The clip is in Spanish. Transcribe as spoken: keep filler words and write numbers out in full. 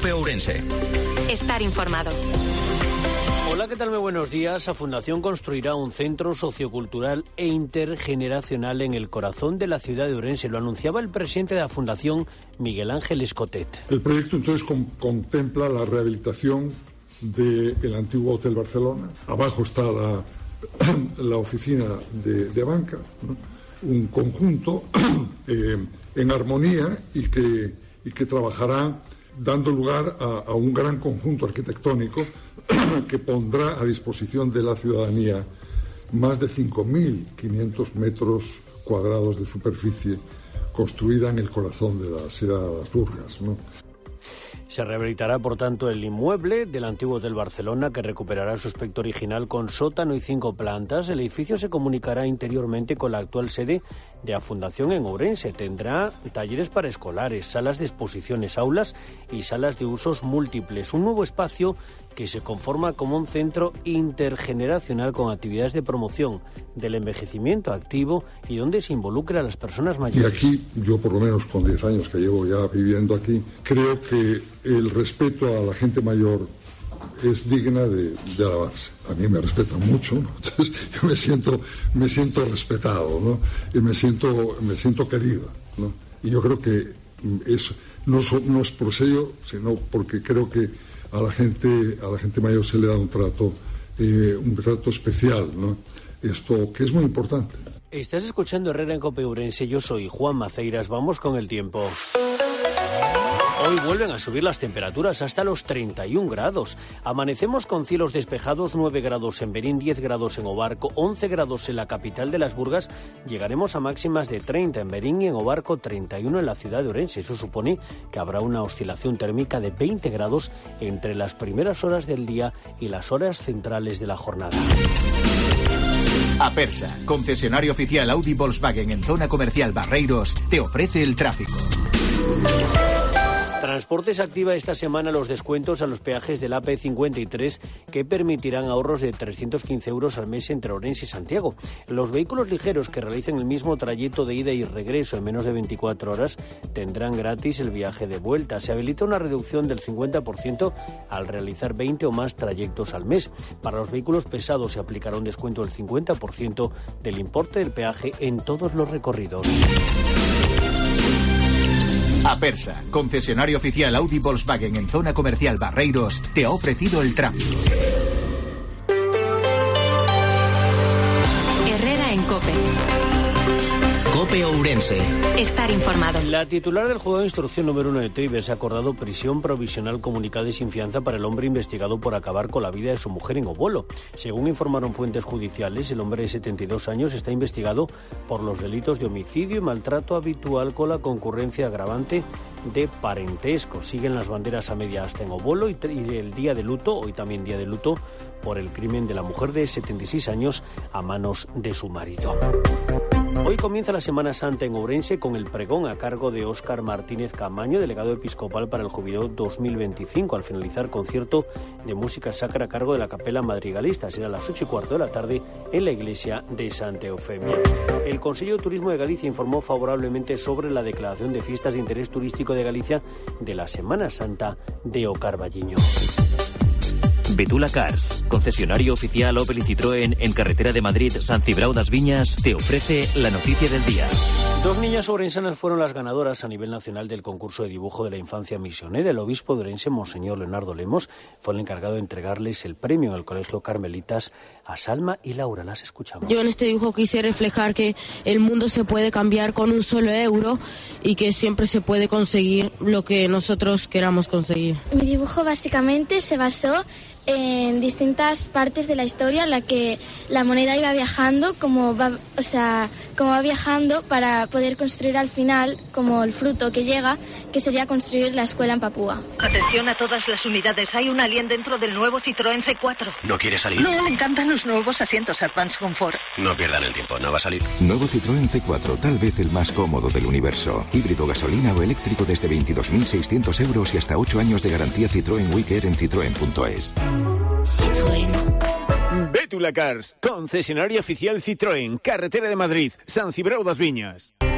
COPE Ourense. Estar informado. Hola, ¿qué tal? Muy buenos días. La Fundación construirá un centro sociocultural e intergeneracional en el corazón de la ciudad de Ourense. Lo anunciaba el presidente de la Fundación, Miguel Ángel Escotet. El proyecto entonces con, contempla la rehabilitación del antiguo Hotel Barcelona. Abajo está la, la oficina de, de banca, ¿no? Un conjunto eh, en armonía y que, y que trabajará dando lugar a, a un gran conjunto arquitectónico que pondrá a disposición de la ciudadanía más de cinco mil quinientos metros cuadrados de superficie construida en el corazón de la ciudad de Asburgas, ¿no? Se rehabilitará, por tanto, el inmueble del antiguo Hotel Barcelona, que recuperará su aspecto original con sótano y cinco plantas. El edificio se comunicará interiormente con la actual sede de la Fundación en Ourense. Tendrá talleres para escolares, salas de exposiciones, aulas y salas de usos múltiples. Un nuevo espacio que se conforma como un centro intergeneracional con actividades de promoción del envejecimiento activo y donde se involucra a las personas mayores. Y aquí, yo por lo menos con diez años que llevo ya viviendo aquí, creo que el respeto a la gente mayor es digna de, de alabarse. A mí me respetan mucho, ¿no? Entonces yo me siento, me siento respetado, ¿no? Y me siento, me siento querido, ¿no? Y yo creo que eso no, no es por ello, sino porque creo que a la gente, a la gente mayor se le da un trato, eh, un trato especial, ¿no? Esto que es muy importante. Estás escuchando Herrera en COPE Ourense. Yo soy Juan Maceiras. Vamos con el tiempo. Hoy vuelven a subir las temperaturas hasta los treinta y un grados. Amanecemos con cielos despejados, nueve grados en Berín, diez grados en Obarco, once grados en la capital de las Burgas. Llegaremos a máximas de treinta en Berín y en Obarco, treinta y uno en la ciudad de Ourense. Eso supone que habrá una oscilación térmica de veinte grados entre las primeras horas del día y las horas centrales de la jornada. Apersa, concesionario oficial Audi Volkswagen en zona comercial Barreiros, te ofrece el tráfico. Transportes activa esta semana los descuentos a los peajes del A P cincuenta y tres que permitirán ahorros de trescientos quince euros al mes entre Ourense y Santiago. Los vehículos ligeros que realicen el mismo trayecto de ida y regreso en menos de veinticuatro horas tendrán gratis el viaje de vuelta. Se habilita una reducción del cincuenta por ciento al realizar veinte o más trayectos al mes. Para los vehículos pesados se aplicará un descuento del cincuenta por ciento del importe del peaje en todos los recorridos. Apersa, concesionario oficial Audi Volkswagen en zona comercial Barreiros, te ha ofrecido el tráfico. Herrera en COPE. COPE Ourense. Estar informado. La titular del juzgado de instrucción número uno de Trives ha acordado prisión provisional comunicada y sin fianza para el hombre investigado por acabar con la vida de su mujer en Obolo. Según informaron fuentes judiciales, el hombre de setenta y dos años está investigado por los delitos de homicidio y maltrato habitual con la concurrencia agravante de parentesco. Siguen las banderas a media asta en Obolo y, y el día de luto, hoy también día de luto, por el crimen de la mujer de setenta y seis años a manos de su marido. Hoy comienza la Semana Santa en Ourense con el pregón a cargo de Óscar Martínez Camaño, delegado episcopal para el Jubileo dos mil veinticinco. Al finalizar, concierto de música sacra a cargo de la Capela Madrigalista. Será a las ocho y cuarto de la tarde en la iglesia de Santa Eufemia. El Consejo de Turismo de Galicia informó favorablemente sobre la declaración de fiestas de interés turístico de Galicia de la Semana Santa de O Carballiño. Betula Cars, concesionario oficial Opel y Citroën en carretera de Madrid, San Cibrao das Viñas, te ofrece la noticia del día. Dos niñas ourensanas fueron las ganadoras a nivel nacional del concurso de dibujo de la infancia misionera. El obispo de Ourense, Monseñor Leonardo Lemos, fue el encargado de entregarles el premio en el Colegio Carmelitas a Salma y Laura. Las escuchamos. Yo en este dibujo quise reflejar que el mundo se puede cambiar con un solo euro y que siempre se puede conseguir lo que nosotros queramos conseguir. Mi dibujo básicamente se basó en distintas partes de la historia en la que la moneda iba viajando, como va, o sea, como va viajando para poder construir al final como el fruto que llega, que sería construir la escuela en Papúa. Atención a todas las unidades, hay un alien dentro del nuevo Citroën C cuatro. ¿No quiere salir? No, le encantan los nuevos asientos Advance Comfort. No pierdan el tiempo, no va a salir. Nuevo Citroën C cuatro, tal vez el más cómodo del universo. Híbrido, gasolina o eléctrico desde veintidós mil seiscientos euros y hasta ocho años de garantía Citroën Wicker en citroen punto es. Citroën. Betula Cars, concesionario oficial Citroën, carretera de Madrid, San Cibrao das Viñas.